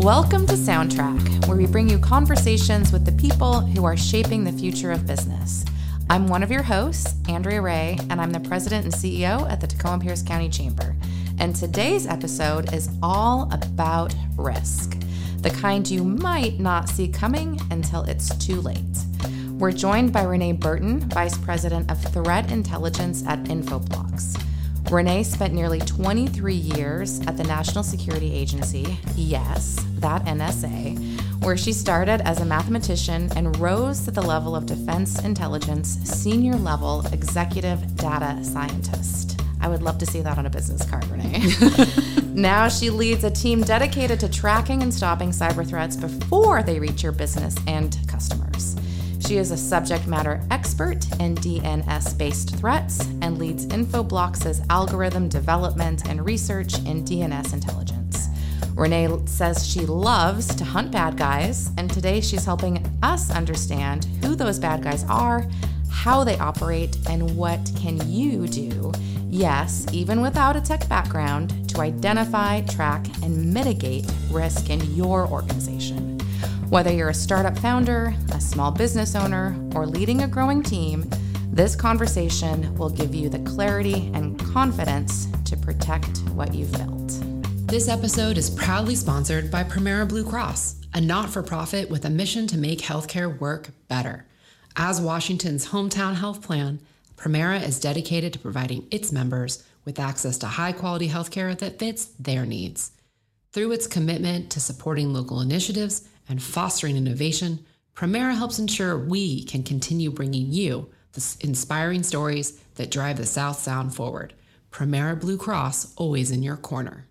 Welcome to Soundtrack, where we bring you conversations with the people who are shaping the future of business. I'm one of your hosts, Andrea Ray, and I'm the president and CEO at the Tacoma Pierce County Chamber. And today's episode is all about risk, the kind you might not see coming until it's too late. We're joined by Renee Burton, Vice President of Threat Intelligence at Infoblox. Renee spent nearly 23 years at the National Security Agency, yes, that NSA, where she started as a mathematician and rose to the level of Defense Intelligence Senior Level Executive Data Scientist. I would love to see that on a business card, Renee. Now she leads a team dedicated to tracking and stopping cyber threats before they reach your business and customers. She is a subject matter expert in DNS-based threats and leads Infoblox's algorithm development and research in DNS intelligence. Renee says she loves to hunt bad guys, and today she's helping us understand who those bad guys are, how they operate, and what can you do, yes, even without a tech background, to identify, track, and mitigate risk in your organization. Whether you're a startup founder, a small business owner, or leading a growing team, this conversation will give you the clarity and confidence to protect what you've built. This episode is proudly sponsored by Premera Blue Cross, a not-for-profit with a mission to make healthcare work better. As Washington's hometown health plan, Premera is dedicated to providing its members with access to high-quality healthcare that fits their needs. Through its commitment to supporting local initiatives and fostering innovation, Premera helps ensure we can continue bringing you the inspiring stories that drive the South Sound forward. Premera Blue Cross, always in your corner.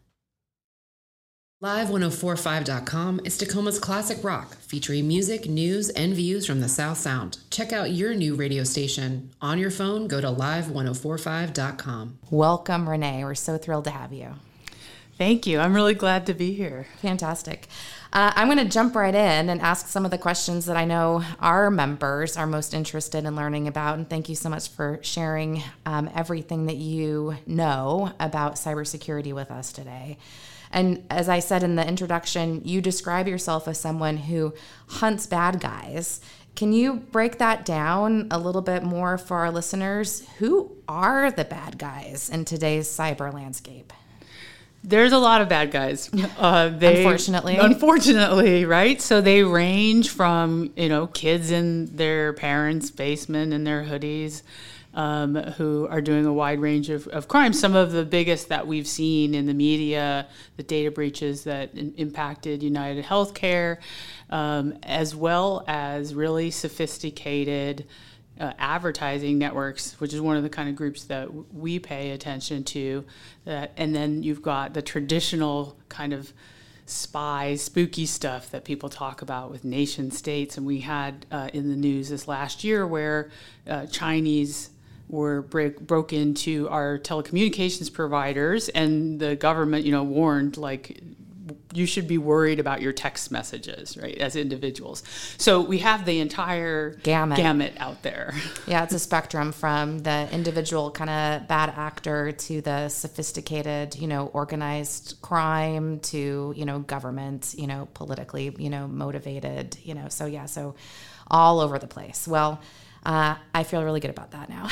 Live1045.com is Tacoma's classic rock, featuring music, news, and views from the South Sound. Check out your new radio station. On your phone, go to live1045.com. Welcome, Renee. We're so thrilled to have you. Thank you. I'm really glad to be here. Fantastic. I'm going to jump right in and ask some of the questions that I know our members are most interested in learning about. And thank you so much for sharing everything that you know about cybersecurity with us today. And as I said in the introduction, you describe yourself as someone who hunts bad guys. Can you break that down a little bit more for our listeners? Who are the bad guys in today's cyber landscape? There's a lot of bad guys. Unfortunately, right? So they range from, kids in their parents' basement in their hoodies, who are doing a wide range of crimes. Some of the biggest that we've seen in the media, the data breaches that impacted United Healthcare, as well as really sophisticated advertising networks, which is one of the kind of groups that we pay attention to. And then you've got the traditional kind of spooky stuff that people talk about with nation states. And we had in the news this last year where Chinese were broke into our telecommunications providers, and the government, warned, you should be worried about your text messages, right, as individuals. So we have the entire gamut out there. Yeah, it's a spectrum from the individual kind of bad actor to the sophisticated, organized crime to, government, politically, motivated, so all over the place. Well, I feel really good about that now.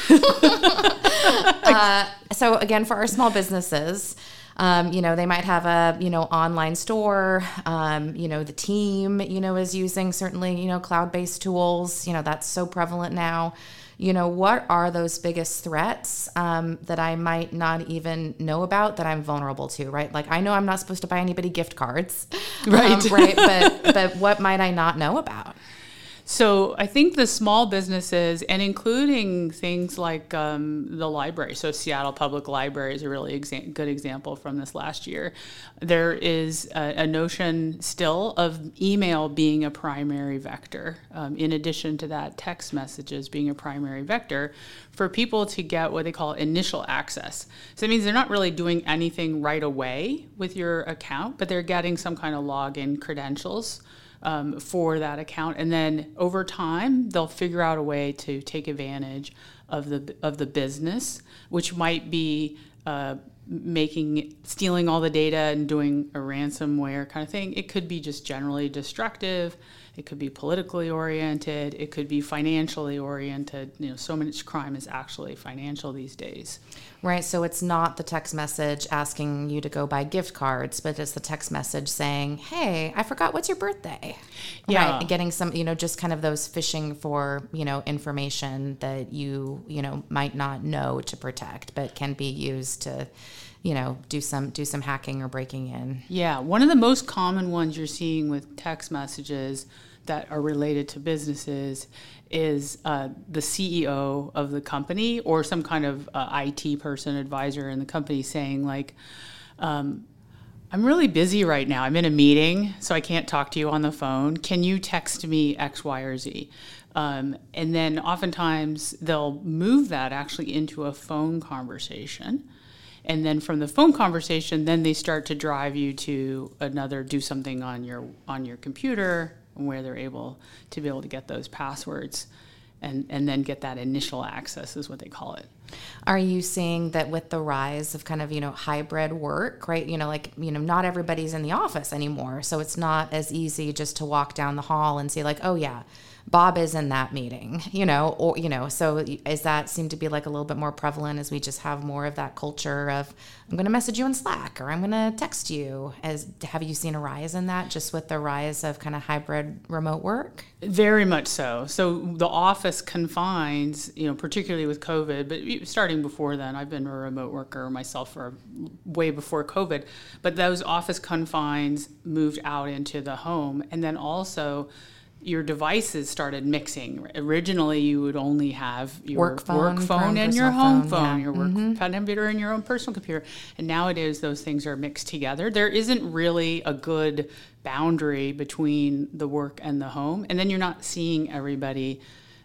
So again, for our small businesses, they might have a, online store, the team, is using certainly, cloud-based tools, that's so prevalent now. What are those biggest threats that I might not even know about that I'm vulnerable to, right? Like, I know I'm not supposed to buy anybody gift cards, right? But what might I not know about? So I think the small businesses, and including things like the library, so Seattle Public Library is a really good example from this last year. There is a notion still of email being a primary vector, in addition to that, text messages being a primary vector for people to get what they call initial access. So that means they're not really doing anything right away with your account, but they're getting some kind of login credentials for that account, and then over time they'll figure out a way to take advantage of the business, which might be stealing all the data and doing a ransomware kind of thing. It could be just generally destructive. It could be politically oriented. It could be financially oriented. So much crime is actually financial these days. Right. So it's not the text message asking you to go buy gift cards, but it's the text message saying, hey, I forgot, what's your birthday? Yeah. Right. Getting some, just kind of those fishing for, information that you might not know to protect, but can be used to, do some hacking or breaking in. Yeah. One of the most common ones you're seeing with text messages that are related to businesses is the CEO of the company or some kind of IT person, advisor in the company saying like, I'm really busy right now. I'm in a meeting, so I can't talk to you on the phone. Can you text me X, Y, or Z? And then oftentimes they'll move that actually into a phone conversation. And then from the phone conversation, then they start to drive you to do something on your computer where they're able to get those passwords and then get that initial access is what they call it. Are you seeing that with the rise of kind of, hybrid work, right? Not everybody's in the office anymore. So it's not as easy just to walk down the hall and say like, oh yeah, Bob is in that meeting, so is that seem to be like a little bit more prevalent as we just have more of that culture of I'm going to message you in Slack or I'm going to text you? Have you seen a rise in that just with the rise of kind of hybrid remote work? Very much so. So the office confines, particularly with COVID, but starting before then, I've been a remote worker myself for way before COVID, but those office confines moved out into the home. And then also your devices started mixing. Originally, you would only have your work phone and your home phone, your work computer and your own personal computer. And nowadays, those things are mixed together. There isn't really a good boundary between the work and the home. And then you're not seeing everybody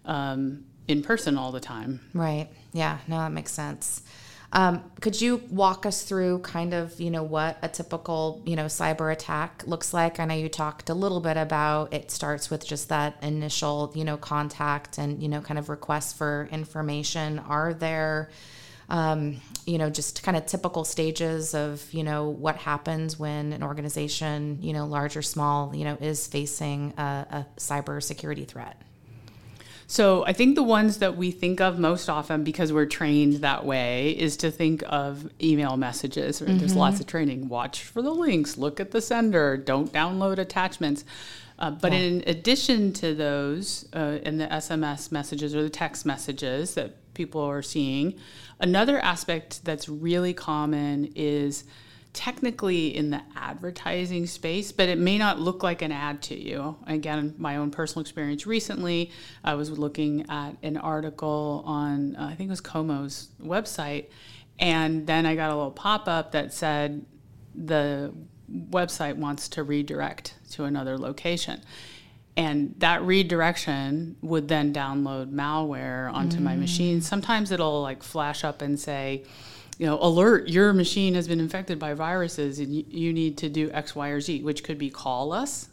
in person all the time. Right. Yeah. No, that makes sense. Could you walk us through kind of, what a typical, cyber attack looks like? I know you talked a little bit about it starts with just that initial, contact and, kind of requests for information. Are there, just kind of typical stages of, what happens when an organization, large or small, is facing a cybersecurity threat? So I think the ones that we think of most often because we're trained that way is to think of email messages. Right? There's lots of training. Watch for the links. Look at the sender. Don't download attachments. But in addition to those, in the SMS messages or the text messages that people are seeing, another aspect that's really common is technically in the advertising space, but it may not look like an ad to you. Again, my own personal experience recently, I was looking at an article on, I think it was Como's website, and then I got a little pop-up that said the website wants to redirect to another location. And that redirection would then download malware onto my machine. Sometimes it'll like flash up and say, alert, your machine has been infected by viruses and you need to do X, Y, or Z, which could be call us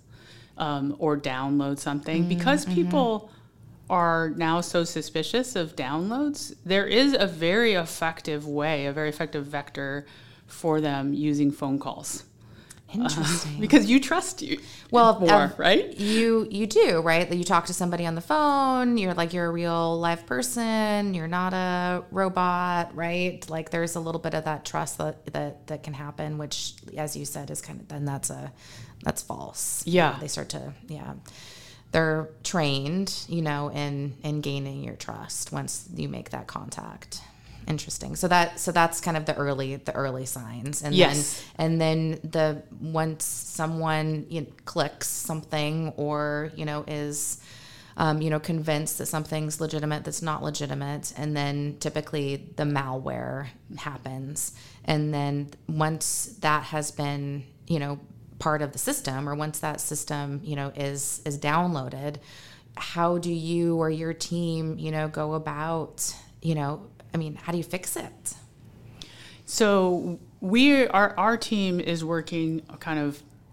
or download something. Because people are now so suspicious of downloads, there is a very effective way, a very effective vector for them using phone calls. Interesting. Because you trust you more, right? You do, right? That you talk to somebody on the phone, you're a real live person, you're not a robot, right? Like there's a little bit of that trust that can happen, which as you said is kind of, then that's false. Yeah. They start to, they're trained, in gaining your trust once you make that contact. Interesting. So that's kind of the early signs, and yes. then once someone clicks something or is convinced that something's legitimate that's not legitimate, and then typically the malware happens, and then once that has been part of the system, or once that system is downloaded, how do you or your team go about how do you fix it? So our team is working kind of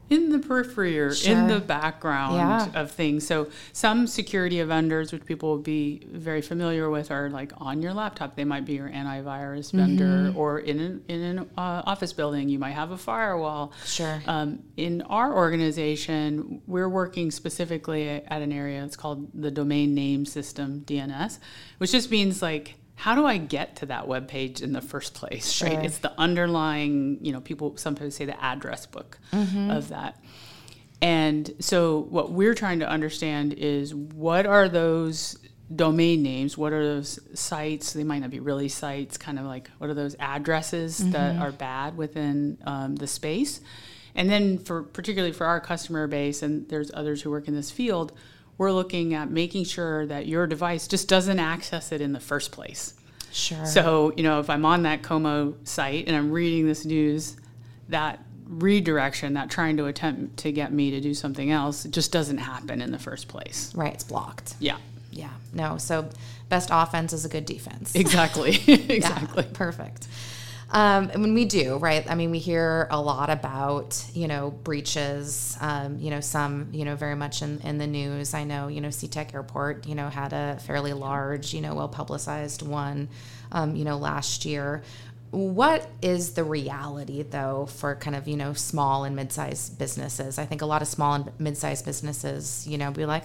in the periphery or in the background of ththings. So some security vendors, which people will be very familiar with, are like on your laptop. They might be your antivirus vendor, or in an office building, you might have a firewall. Sure. In our organization, we're working specifically at an area. It's called the Domain Name System, DNS, which just means like, how do I get to that web page in the first place? Sure. Right? It's the underlying, people sometimes say the address book of that. And so what we're trying to understand is, what are those domain names? What are those sites? They might not be really sites, kind of like, what are those addresses that are bad within the space? And then particularly for our customer base, and there's others who work in this field, we're looking at making sure that your device just doesn't access it in the first place. Sure. So, if I'm on that Como site and I'm reading this news, that redirection, that trying to attempt to get me to do something else, it just doesn't happen in the first place. Right, it's blocked. Yeah. Yeah. No, so best offense is a good defense. Exactly. Exactly. Yeah, perfect. When we do, right? I mean, we hear a lot about, breaches, some, very much in the news. I know, SeaTac Airport, had a fairly large, well-publicized one, last year. What is the reality, though, for kind of, small and mid-sized businesses? I think a lot of small and mid-sized businesses, be like,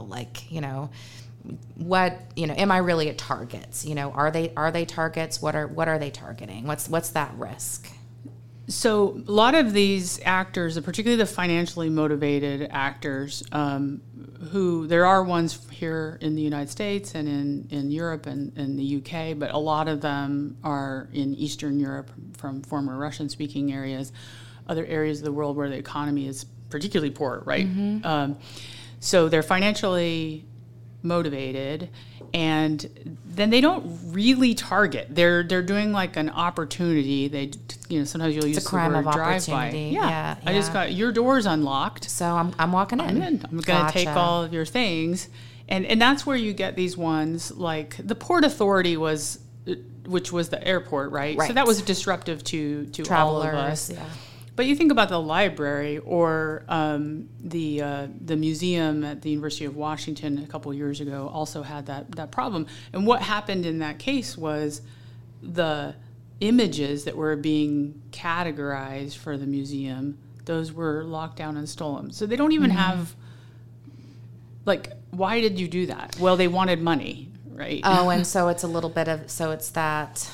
what, am I really at targets? Are they targets? What are they targeting? What's that risk? So a lot of these actors, particularly the financially motivated actors, who there are ones here in the United States and in Europe and in the UK, but a lot of them are in Eastern Europe, from former Russian-speaking areas, other areas of the world where the economy is particularly poor, right? So they're financially motivated, and then they don't really target. They're doing like an opportunity. They, sometimes you'll use a crime the word of drive-by. opportunity. Yeah. I just got your door's unlocked, so I'm walking in. I'm going to take all of your things, and that's where you get these ones like the Port Authority which was the airport, right? So that was disruptive to travelers, all of us. Yeah. But you think about the library or the museum at the University of Washington a couple of years ago also had that problem. And what happened in that case was the images that were being categorized for the museum, those were locked down and stolen. So they don't even have, like, why did you do that? Well, they wanted money, right? Oh, and so it's a little bit of, so it's that...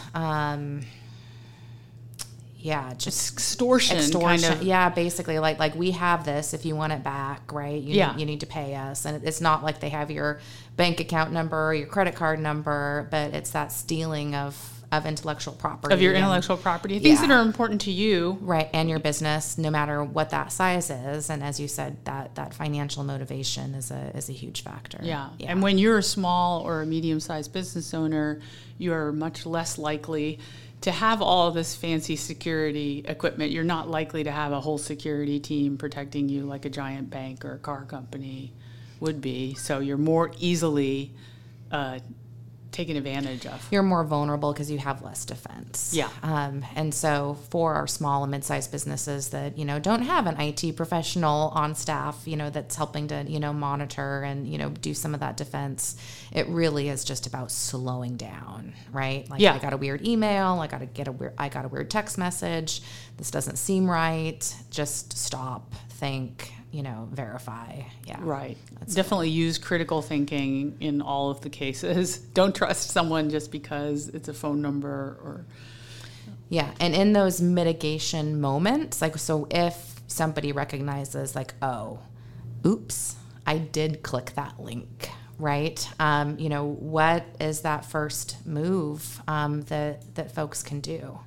just extortion. Kind of. Yeah, basically, like we have this. If you want it back, right? You need to pay us, and it's not like they have your bank account number, or your credit card number, but it's that stealing of intellectual property, of your intellectual property, things that are important to you, right, and your business, no matter what that size is. And as you said, that financial motivation is a huge factor. Yeah, and when you're a small or a medium-sized business owner, you are much less likely to have all this fancy security equipment. You're not likely to have a whole security team protecting you like a giant bank or a car company would be. So you're more easily taken advantage of. You're more vulnerable because you have less defense. Yeah. And so for our small and mid-sized businesses that, don't have an IT professional on staff, that's helping to, monitor and, do some of that defense, it really is just about slowing down, right? Like, I got a weird email, I got a weird text message, this doesn't seem right, just stop, think, verify. Yeah. Right. Definitely use critical thinking in all of the cases. Don't trust someone just because it's a phone number or... Yeah. And in those mitigation moments, like, so if somebody recognizes like, oh, oops, I did click that link, right? What is that first move that folks can do?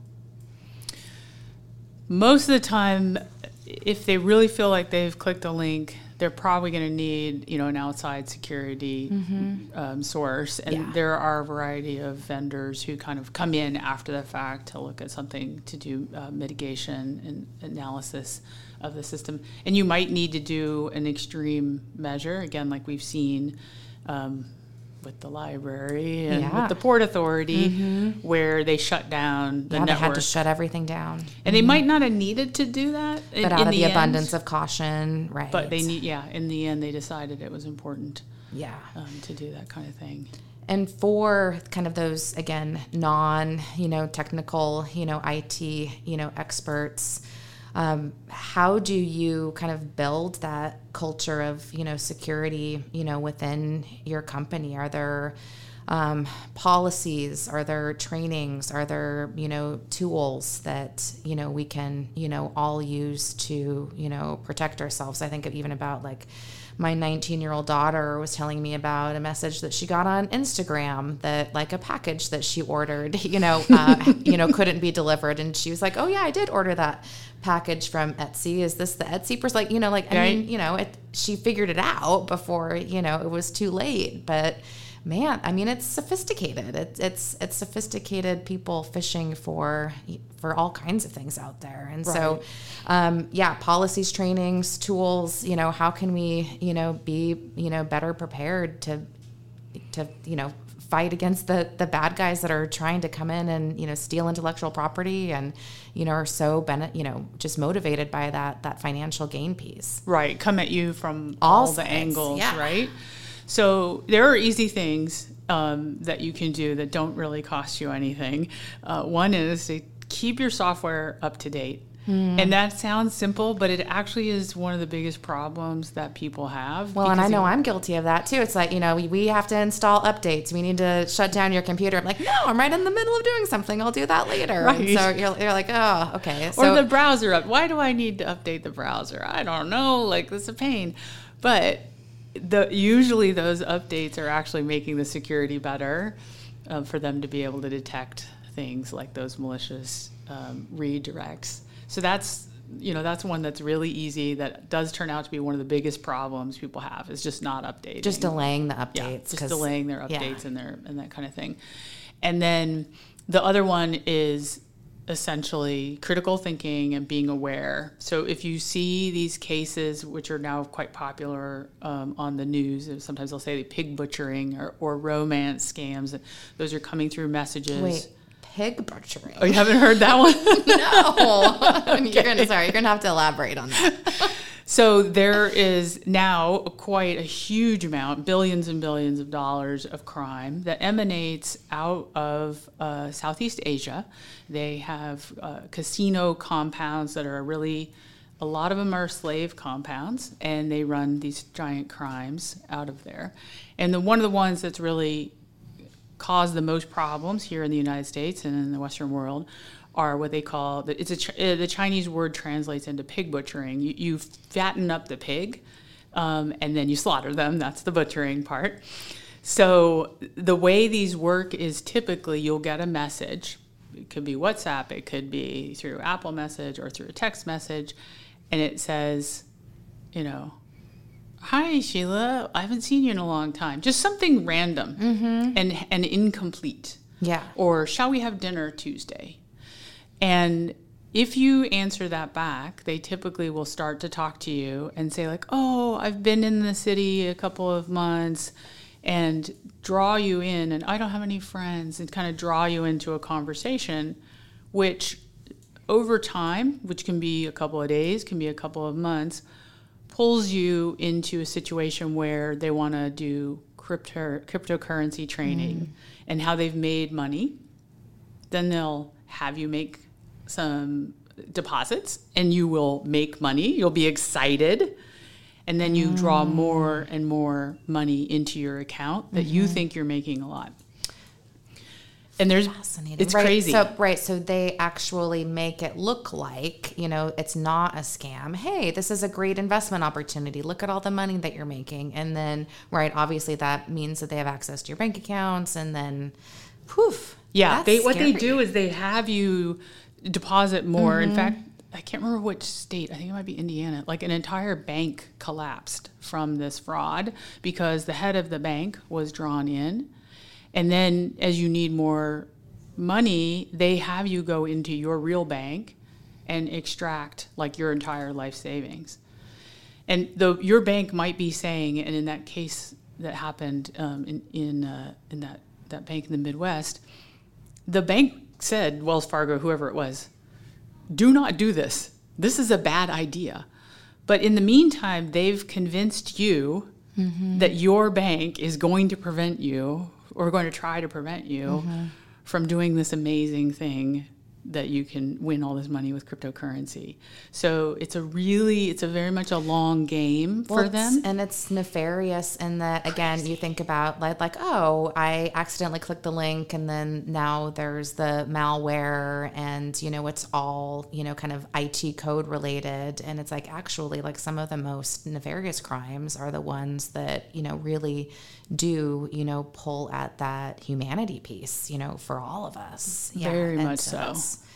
Most of the time, if they really feel like they've clicked a link, they're probably going to need, an outside security source. And there are a variety of vendors who kind of come in after the fact to look at something to do mitigation and analysis of the system. And you might need to do an extreme measure, again, like we've seen with the library and with the Port Authority, where they shut down the network. They had to shut everything down. And they might not have needed to do that. But out of the abundance of caution, right. But they in the end, they decided it was important to do that kind of thing. And for kind of those, again, non-technical, IT, experts, how do you kind of build that culture of, security, within your company? Are there policies? Are there trainings? Are there, tools that, we can, all use to, protect ourselves? I think even about like my 19-year-old daughter was telling me about a message that she got on Instagram that like a package that she ordered, couldn't be delivered. And she was like, oh yeah, I did order that package from Etsy. Is this the Etsy person? She figured it out before, it was too late. But man, I mean, it's sophisticated. It's sophisticated people fishing for all kinds of things out there. And so, policies, trainings, tools, how can we, be, better prepared to fight against the bad guys that are trying to come in and, steal intellectual property and, are so, just motivated by that financial gain piece. Right. Come at you from all the angles, right? So there are easy things that you can do that don't really cost you anything. One is to keep your software up to date. And that sounds simple, but it actually is one of the biggest problems that people have. Well, and I know I'm guilty of that too. It's like, we have to install updates. We need to shut down your computer. I'm like, no, I'm right in the middle of doing something. I'll do that later. Right. And so you're like, oh, okay. Or the browser up. Why do I need to update the browser? I don't know. Like, this is a pain. But usually those updates are actually making the security better for them to be able to detect things like those malicious redirects. So that's one that's really easy, that does turn out to be one of the biggest problems people have, is just not updating. Just delaying the updates. Yeah, just delaying their updates and that kind of thing. And then the other one is essentially critical thinking and being aware. So if you see these cases, which are now quite popular on the news, sometimes they'll say pig butchering or romance scams. Those are coming through messages. Wait, pig butchering? Oh, you haven't heard that one? No. Okay. You're gonna have to elaborate on that. So there is now quite a huge amount, billions and billions of dollars of crime that emanates out of Southeast Asia. They have casino compounds that are really, a lot of them are slave compounds, and they run these giant crimes out of there. And one of the ones that's really caused the most problems here in the United States and in the Western world are what they call, the Chinese word translates into pig butchering. You fatten up the pig, and then you slaughter them. That's the butchering part. So the way these work is typically you'll get a message. It could be WhatsApp, it could be through Apple Message or through a text message, and it says, hi, Sheila, I haven't seen you in a long time. Just something random and incomplete. Yeah. Or shall we have dinner Tuesday? And if you answer that back, they typically will start to talk to you and say like, oh, I've been in the city a couple of months, and draw you in, and I don't have any friends, and kind of draw you into a conversation, which over time, which can be a couple of days, can be a couple of months, pulls you into a situation where they want to do cryptocurrency training and how they've made money. Then they'll have you make some deposits, and you will make money. You'll be excited. And then you draw more and more money into your account that you think you're making a lot. And fascinating. It's crazy. So they actually make it look like, it's not a scam. Hey, this is a great investment opportunity. Look at all the money that you're making. And then, obviously that means that they have access to your bank accounts, and then poof. Yeah, what they do is they have you deposit more. In fact, I can't remember which state. I think it might be Indiana. Like an entire bank collapsed from this fraud because the head of the bank was drawn in. And then as you need more money, they have you go into your real bank and extract like your entire life savings. And your bank might be saying, and in that case happened in that bank in the Midwest, the bank said, Wells Fargo, whoever it was, do not do this. This is a bad idea. But in the meantime, they've convinced you that your bank is going to prevent you, or going to try to prevent you from doing this amazing thing that you can win all this money with cryptocurrency. So it's a very much a long game for them. And it's nefarious in that, again, you think about like, oh, I accidentally clicked the link and then now there's the malware and, it's all, kind of IT code related. And it's like, actually, like some of the most nefarious crimes are the ones that, really do, pull at that humanity piece, for all of us. Very much so.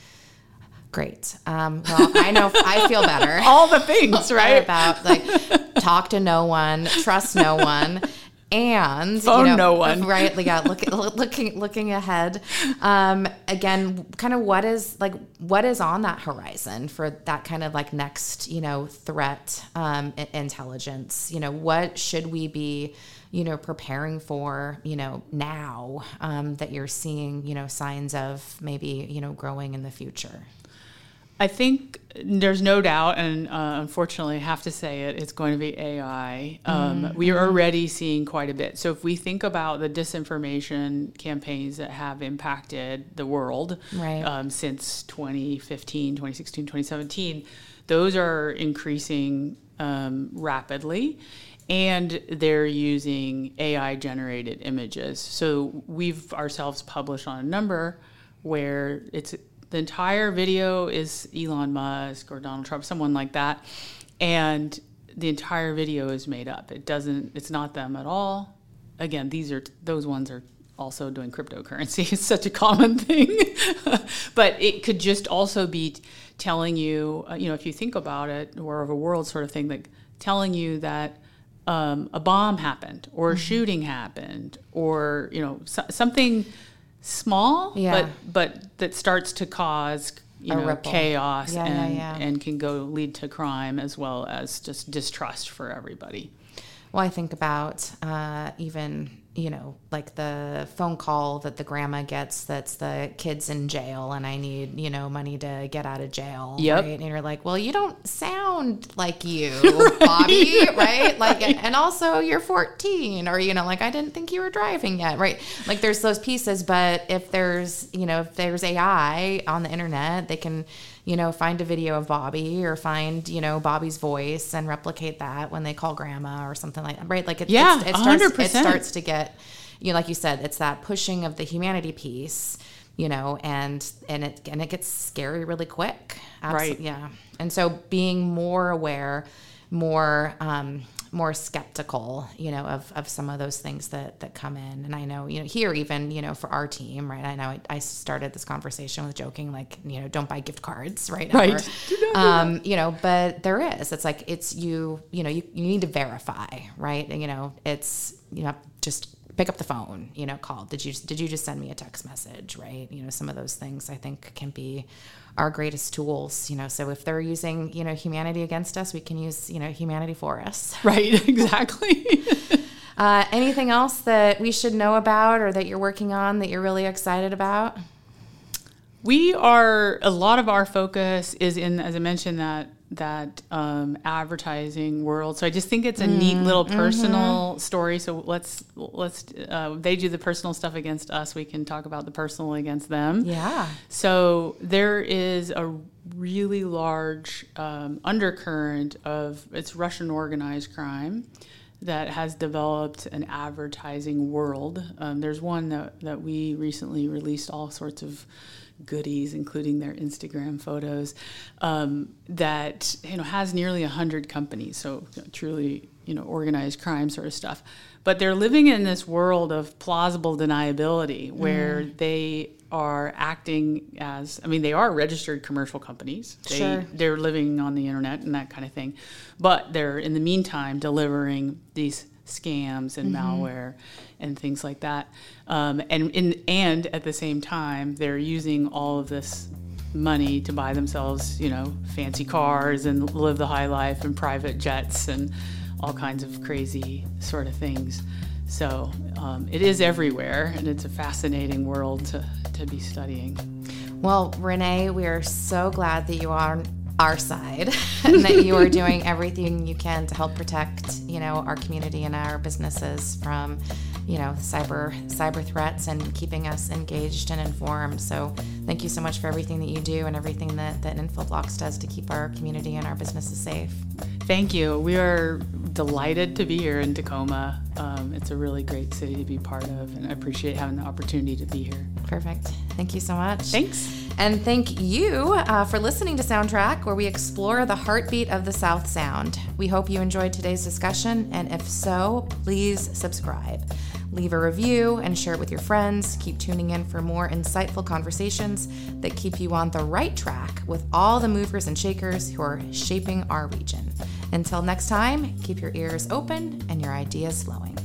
Great. Well, I know I feel better. All the things, right? About like talk to no one, trust no one, and phone no one. Right? Yeah. Looking ahead. Again, kind of what is on that horizon for that kind of like next, threat, intelligence. What should we be preparing for, now that you're seeing, signs of maybe, growing in the future? I think there's no doubt, and unfortunately I have to say it's going to be AI. We are already seeing quite a bit. So if we think about the disinformation campaigns that have impacted the world since 2015, 2016, 2017, those are increasing rapidly. And they're using AI-generated images. So we've ourselves published on a number where the entire video is Elon Musk or Donald Trump, someone like that, and the entire video is made up. It's not them at all. Again, those ones are also doing cryptocurrency. It's such a common thing. But it could just also be telling you, if you think about it, War of a World sort of thing, like telling you that a bomb happened or a shooting happened or, something small, but that starts to cause, chaos and can lead to crime as well as just distrust for everybody. Well, I think about even, like the phone call that the grandma gets that's the kid's in jail and I need, money to get out of jail. Yep. Right? And you're like, well, you don't sound like you, Bobby, right? Like, and also you're 14 or, like, I didn't think you were driving yet, right? Like there's those pieces, but if there's AI on the internet, they can, find a video of Bobby or find, Bobby's voice and replicate that when they call grandma or something like that, right? Like it starts to get, like you said, it's that pushing of the humanity piece, and it gets scary really quick. Right. Yeah. And so being more aware, more skeptical, of some of those things that come in. And I know, here even, for our team, right. I know I started this conversation with joking, like, don't buy gift cards, right? Right. But there is, it's like, you need to verify, right? And, it's, just pick up the phone, call. Did you just send me a text message, right? Some of those things I think can be our greatest tools, so if they're using, humanity against us, we can use, humanity for us. Right, exactly. Anything else that we should know about or that you're working on that you're really excited about? A lot of our focus is in, as I mentioned, that advertising world. So I just think it's a neat little personal story. So let's they do the personal stuff against us. We can talk about the personal against them. Yeah. So there is a really large undercurrent of it's Russian organized crime that has developed an advertising world. There's one that we recently released all sorts of goodies, including their Instagram photos, that has nearly 100 companies. So truly, organized crime sort of stuff. But they're living in this world of plausible deniability, where they are acting as, they are registered commercial companies. They're living on the internet and that kind of thing. But they're, in the meantime, delivering these scams and malware and things like that. And at the same time, they're using all of this money to buy themselves, fancy cars and live the high life and private jets and all kinds of crazy sort of things. So it is everywhere, and it's a fascinating world to be studying. Well, Renee, we are so glad that you are on our side and that you are doing everything you can to help protect, our community and our businesses from, cyber threats and keeping us engaged and informed. So thank you so much for everything that you do and everything that InfoBlocks does to keep our community and our businesses safe. Thank you. We are delighted to be here in Tacoma. It's a really great city to be part of, and I appreciate having the opportunity to be here. Perfect. Thank you so much. Thanks. And thank you for listening to Soundtrack, where we explore the heartbeat of the South Sound. We hope you enjoyed today's discussion, and if so, please subscribe. Leave a review and share it with your friends. Keep tuning in for more insightful conversations that keep you on the right track with all the movers and shakers who are shaping our region. Until next time, keep your ears open and your ideas flowing.